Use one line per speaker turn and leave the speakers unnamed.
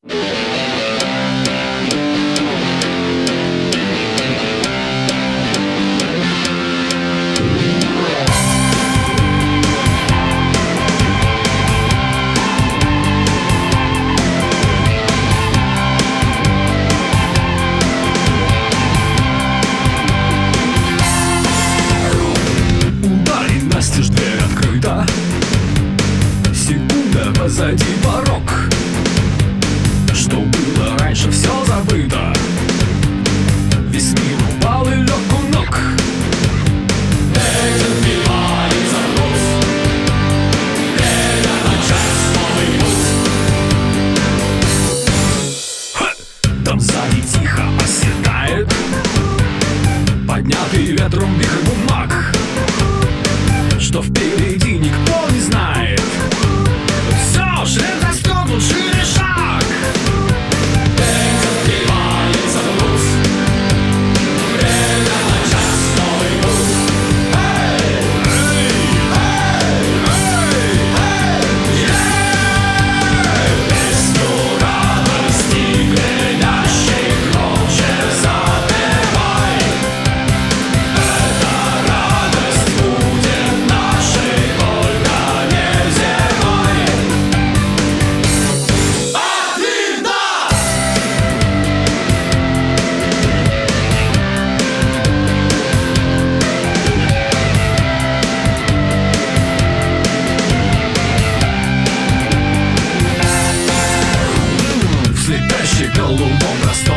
Настежь, дверь открыта, секунда позади порог. Что было раньше, все забыто. Весь мир упал и лег у ног. Ветер вбивает за груз, время начать новый путь. Там сзади тихо оседает поднятый ветром вихрь бумаг. Что впереди никто не знает. Все, шлем застегнут, шире шаг. Ветер вбивает за груз, время начать новый путь. Эй, эй, эй, эй, эй, песню радости гремящей громче запевай. Эта радость будет нашей, только не зимой. Ответа! В слепящий голубом пространстве